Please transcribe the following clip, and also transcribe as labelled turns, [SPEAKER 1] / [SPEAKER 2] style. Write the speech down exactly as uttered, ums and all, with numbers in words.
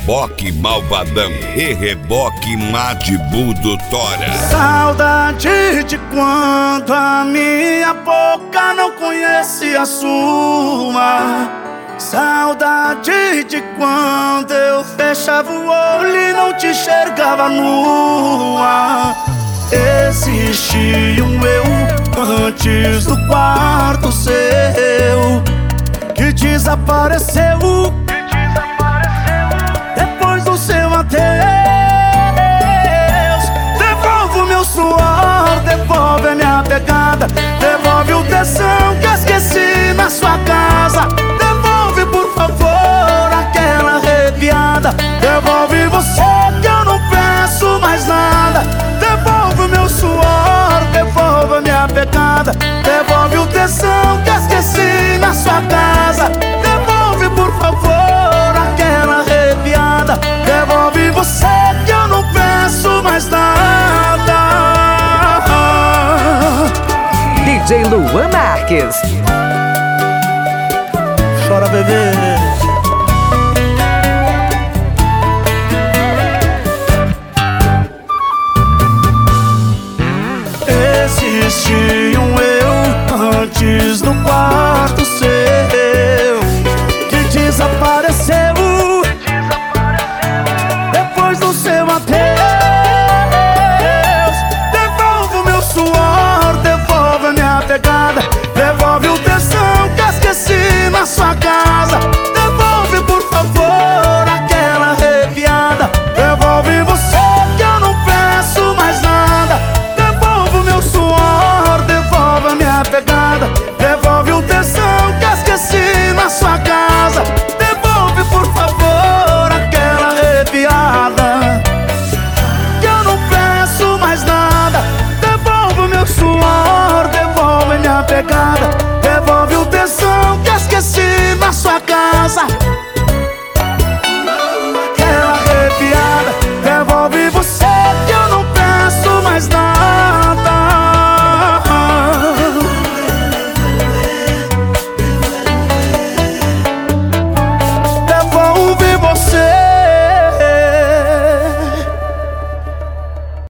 [SPEAKER 1] reboque malvadão e reboque Madibu do Tora.
[SPEAKER 2] Saudade de quando a minha boca não conhece a sua. Saudade de quando eu fechava o olho e não te enxergava nua. Existia um eu antes do quarto seu que desapareceu, depois do seu adeus. Devolve o meu suor, devolve a minha pegada, devolve o tesão que esqueci na sua casa. Devolve, por favor, aquela arrepiada. Devolve você que eu não peço mais nada. Devolve o meu suor, devolve a minha pegada, devolve o tesão que esqueci na sua casa. Devolve, por favor, aquela arrepiada. Devolve você que eu não peço mais nada.
[SPEAKER 3] D J Luan Marques.